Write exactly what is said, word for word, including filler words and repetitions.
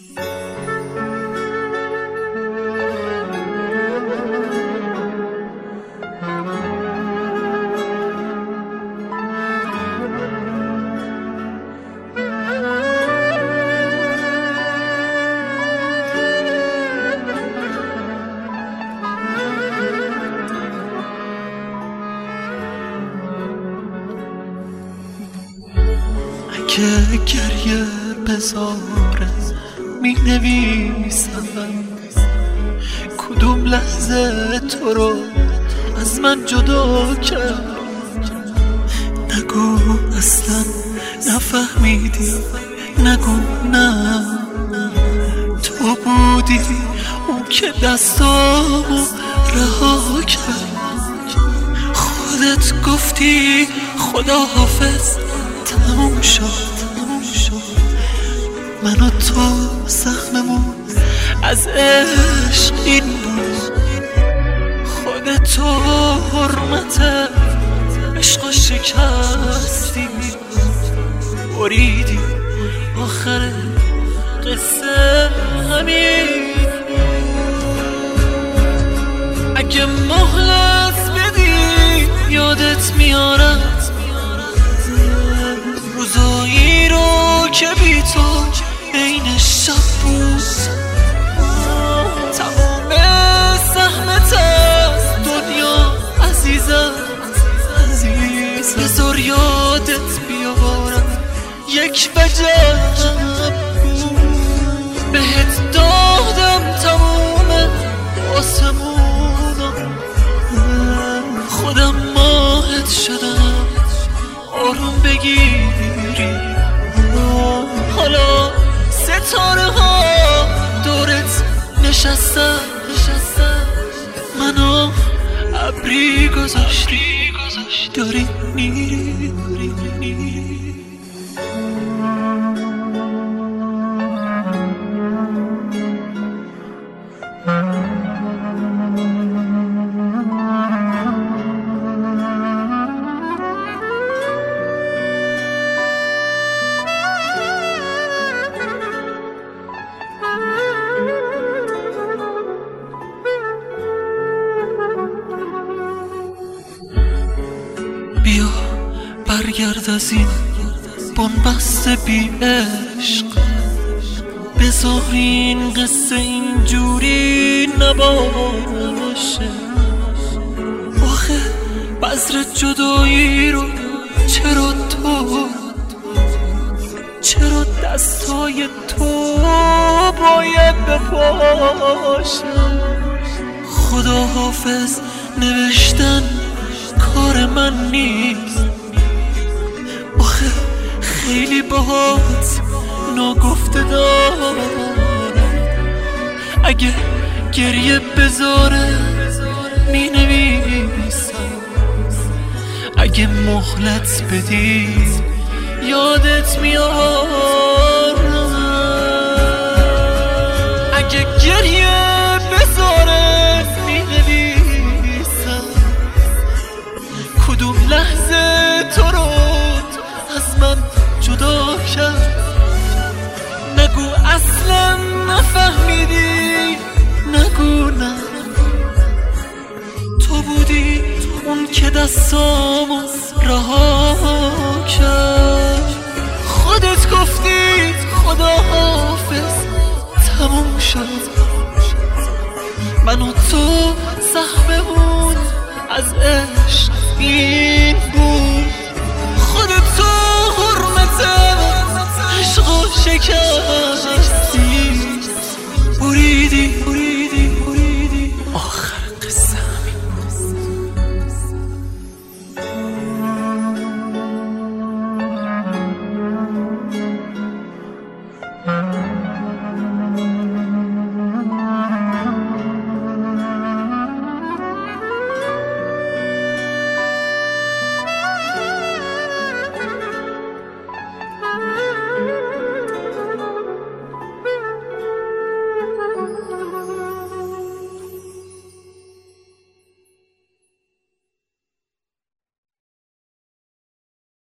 که گریه بذارم می نویسم کدوم لحظه تو رو از من جدا کرد. نگو اصلا نفهمیدی، نگو نه تو بودی اون که دستامو رها کرد. خودت گفتی خداحافظ تموم شد. من و تو زخممون از عشق این بود. خودتو حرمت عشق و شکستی بریدی. آخر قصه همین. اگه مهلت بدی یادت میارم روزایی رو که بی تو عین شب بود. تمام زحمت از دنیا عزیزم عزیز بذار یادت بیارم یک وجب بود. بهت دادم تمام آسمونم، خودم ماهت شدم آروم بگیری. حالا ستاره ها دورت نشستم، منو ابری گذاشتی داری میری. بیا برگرد از این بنبست بی عشق، بذار این قصه اینجوری نباشه. آخه بذر جدایی رو چرا تو چرا دستای تو باید بپاشه. خداحافظ نوشتن کار من نیست. آخه خیلی باهات ناگفته دارم. اگه گریه بذاره می نویسم، اگه مهلت بدی یادت میارم. اگه گریه بذاره می نویسم کدوم لحظه تو رو از من جدا کرد. نگو اصلا نفهمیدی، نگو نه تو بودی اون که دستامو رها کرد. خودت گفتی خداحافظ تموم شد. من و تو زخممون از عشق این بود.